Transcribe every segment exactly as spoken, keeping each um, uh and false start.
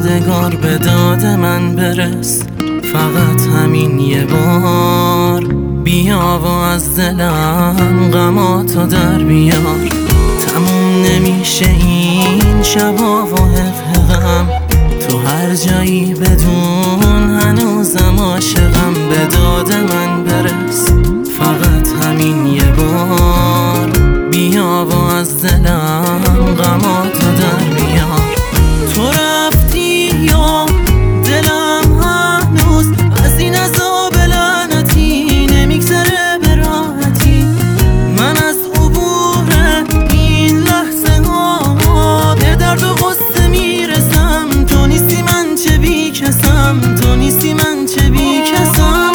یادگار به داد من برس، فقط همین یه بار بیا و از دلم غماتو در بیار. تموم نمیشه این شبا و حق غم، تو هر جایی بدون هنوزم عاشقم. به داد من برس، فقط همین یه بار بیا و از دلم غماتو در بیار. تو رفتی یا دلم هنوز از این عذاب لعنتی نمیگذره به راحتی. من از عبور این لحظه ها به درد و غصه میرسم. تو نیستی من چه بی کسم، تو نیستی من چه بی کسم.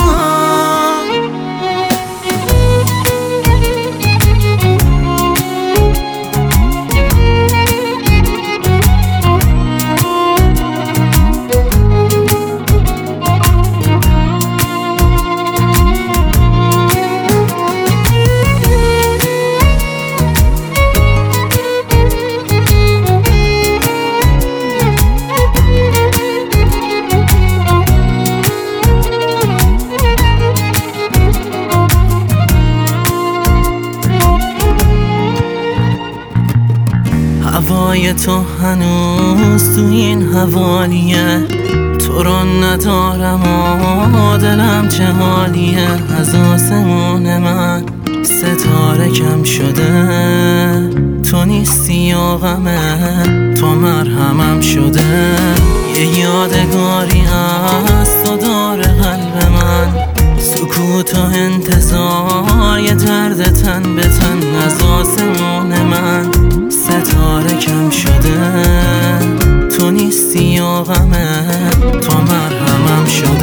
هوای تو هنوز تو این حوالیه، تو رو ندارم و دلم چه حالیه. از آسمون من ستاره کم شده، تو نیستی و غمه تو مرهمم شده. یه یادگاری از تو داره قلب من، سکوت و انتظار یه درد تن به تن. از آسمون من ستاره کم شده، تو نیستی و غمه تو مرهمم شده.